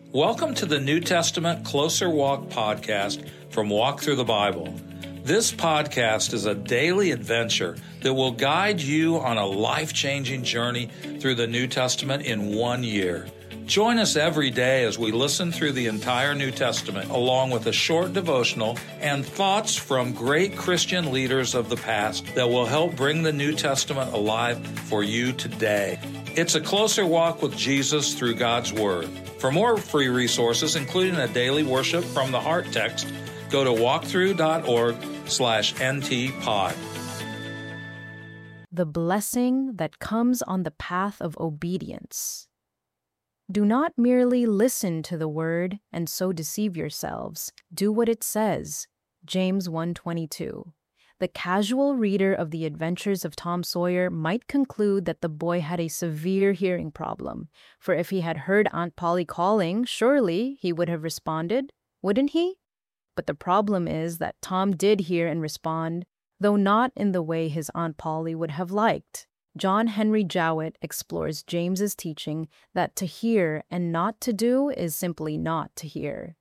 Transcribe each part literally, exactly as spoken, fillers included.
Welcome to the New Testament Closer Walk podcast from Walk Through the Bible. This podcast is a daily adventure that will guide you on a life-changing journey through the New Testament in one year. Join us every day as we listen through the entire New Testament, along with a short devotional and thoughts from great Christian leaders of the past that will help bring the New Testament alive for you today. It's a closer walk with Jesus through God's Word. For more free resources, including a daily worship from the Heart text, go to walkthrough.org slash ntpod. The blessing that comes on the path of obedience. Do not merely listen to the word and so deceive yourselves. Do what it says. James one twenty-two. The casual reader of the adventures of Tom Sawyer might conclude that the boy had a severe hearing problem, for if he had heard Aunt Polly calling, surely he would have responded, wouldn't he? But the problem is that Tom did hear and respond, though not in the way his Aunt Polly would have liked. John Henry Jowett explores James's teaching that to hear and not to do is simply not to hear.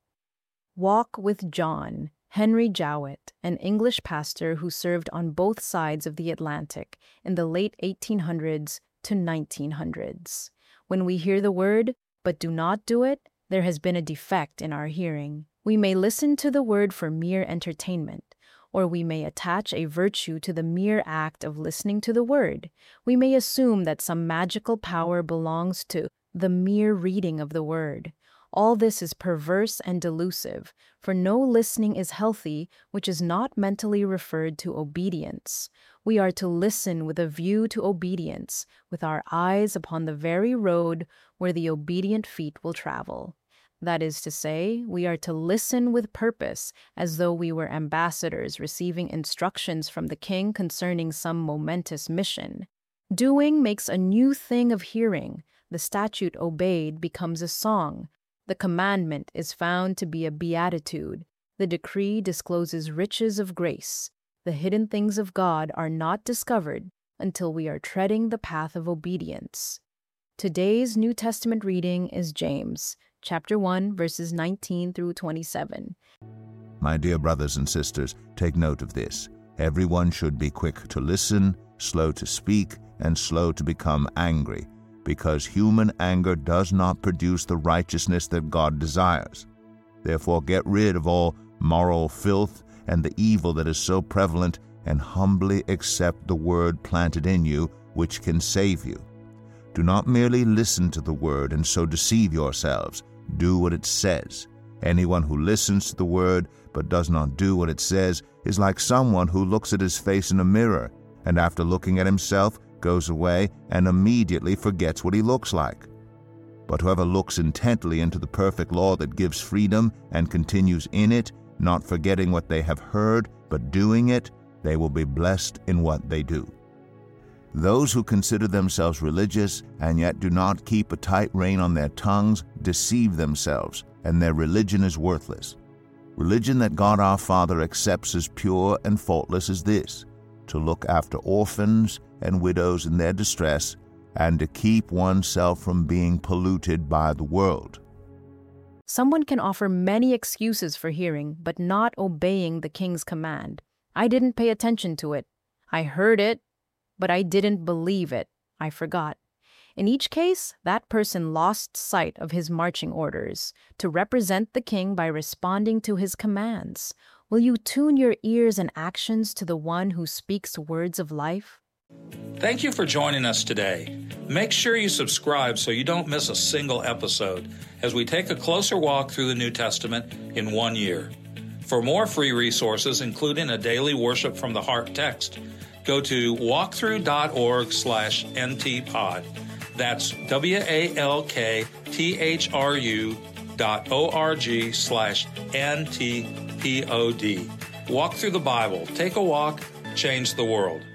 Walk with John. Henry Jowett, an English pastor who served on both sides of the Atlantic in the late eighteen hundreds to nineteen hundreds. When we hear the word, but do not do it, there has been a defect in our hearing. We may listen to the word for mere entertainment, or we may attach a virtue to the mere act of listening to the word. We may assume that some magical power belongs to the mere reading of the word. All this is perverse and delusive, for no listening is healthy which is not mentally referred to obedience. We are to listen with a view to obedience, with our eyes upon the very road where the obedient feet will travel. That is to say, we are to listen with purpose, as though we were ambassadors receiving instructions from the king concerning some momentous mission. Doing makes a new thing of hearing. The statute obeyed becomes a song. The commandment is found to be a beatitude. The decree discloses riches of grace. The hidden things of God are not discovered until we are treading the path of obedience. Today's New Testament reading is James, chapter one, verses nineteen through twenty-seven. My dear brothers and sisters, take note of this. Everyone should be quick to listen, slow to speak, and slow to become angry, because human anger does not produce the righteousness that God desires. Therefore get rid of all moral filth and the evil that is so prevalent, and humbly accept the word planted in you, which can save you. Do not merely listen to the word and so deceive yourselves. Do what it says. Anyone who listens to the word but does not do what it says is like someone who looks at his face in a mirror, and after looking at himself, goes away and immediately forgets what he looks like. But whoever looks intently into the perfect law that gives freedom and continues in it, not forgetting what they have heard, but doing it, they will be blessed in what they do. Those who consider themselves religious and yet do not keep a tight rein on their tongues deceive themselves, and their religion is worthless. Religion that God our Father accepts as pure and faultless is this: to look after orphans and widows in their distress, and to keep oneself from being polluted by the world. Someone can offer many excuses for hearing, but not obeying the king's command. I didn't pay attention to it. I heard it, but I didn't believe it. I forgot. In each case, that person lost sight of his marching orders, to represent the king by responding to his commands. Will you tune your ears and actions to the one who speaks words of life? Thank you for joining us today. Make sure you subscribe so you don't miss a single episode as we take a closer walk through the New Testament in one year. For more free resources, including a daily worship from the Heart text, go to walkthrough.org slash ntpod. That's W-A-L-K-T-H-R-U dot O-R-G slash N-T-P-O-D. Walk through the Bible. Take a walk. Change the world.